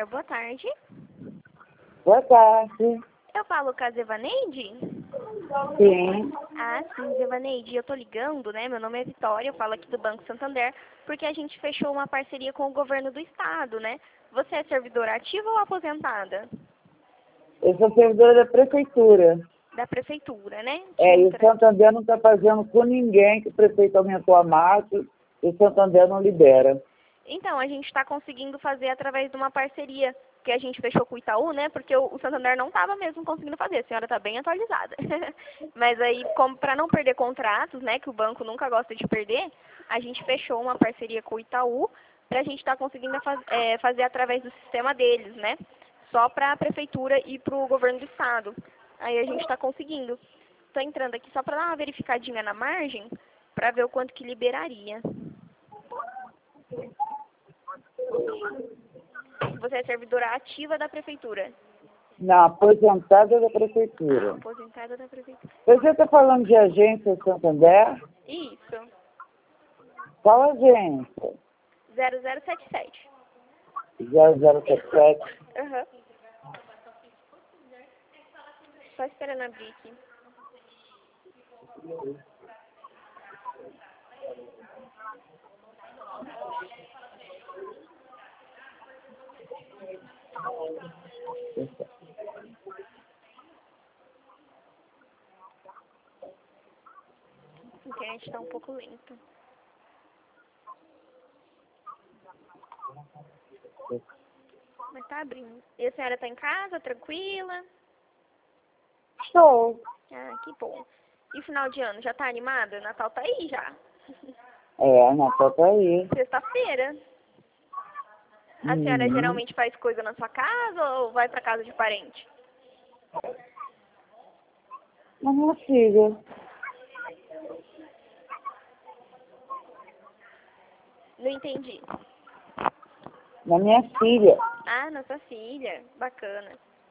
Santander, boa tarde. Boa tarde. Eu falo com a Zevaneide? Sim. Ah, sim, Zevaneide, eu tô ligando, né? Meu nome é Vitória, eu falo aqui do Banco Santander, porque a gente fechou uma parceria com o governo do estado, né? Você é servidora ativa ou aposentada? Eu sou servidora da prefeitura. Da prefeitura, né? E o Santander não está fazendo com ninguém, que o prefeito aumentou a massa e o Santander não libera. Então, a gente está conseguindo fazer através de uma parceria que a gente fechou com o Itaú, né? Porque o Santander não estava mesmo conseguindo fazer. A senhora está bem atualizada. Mas aí, para não perder contratos, né? Que o banco nunca gosta de perder, a gente fechou uma parceria com o Itaú para a gente estar conseguindo fazer através do sistema deles, né? Só para a prefeitura e para o governo do estado. Aí a gente está conseguindo. Estou entrando aqui só para dar uma verificadinha na margem para ver o quanto que liberaria. Você é servidora ativa da prefeitura? Não, aposentada da prefeitura. Ah, aposentada da prefeitura. Você está falando de agência Santander? Isso. Qual agência? 0077. 0077. Aham. Só esperando abrir aqui. A internet está um pouco lenta. Mas tá abrindo. E a senhora tá em casa, tranquila? Estou. Ah, que bom. E o final de ano, já tá animada? Natal tá aí já. Natal tá aí. Sexta-feira. A senhora geralmente faz coisa na sua casa ou vai pra casa de parente? Na minha filha. Não entendi. Na minha filha. Ah, na sua filha. Bacana.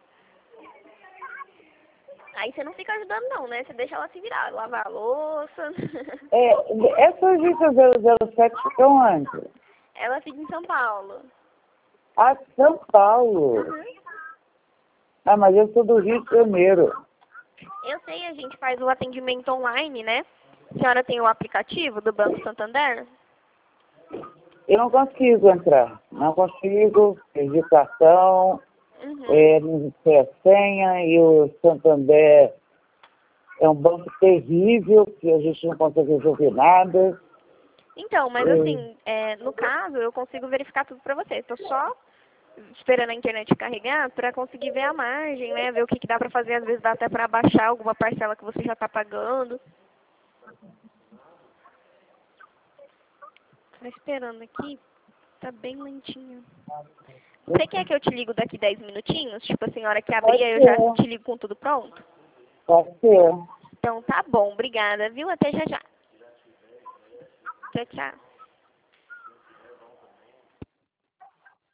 Aí você não fica ajudando não, né? Você deixa ela se virar, lavar a louça. Essa agência 007 fica onde? Ela fica em São Paulo. Ah, São Paulo. Uhum. Ah, mas eu sou do Rio de Janeiro. Eu sei, a gente faz o atendimento online, né? A senhora tem o aplicativo do Banco Santander? Eu não consigo entrar. Não consigo. Perdi cartão. Não sei a senha. E o Santander é um banco terrível, que a gente não consegue resolver nada. Então, mas assim, no caso, eu consigo verificar tudo pra você. Estou só esperando a internet carregar para conseguir ver a margem, né? Ver o que dá pra fazer. Às vezes dá até pra baixar alguma parcela que você já tá pagando. Tá esperando aqui. Tá bem lentinho. Você quer que eu te ligo daqui 10 minutinhos? Tipo, a senhora que abrir, eu já te ligo com tudo pronto? Pode ser. Então tá bom, obrigada, viu? Até já já. Tchau, tchau.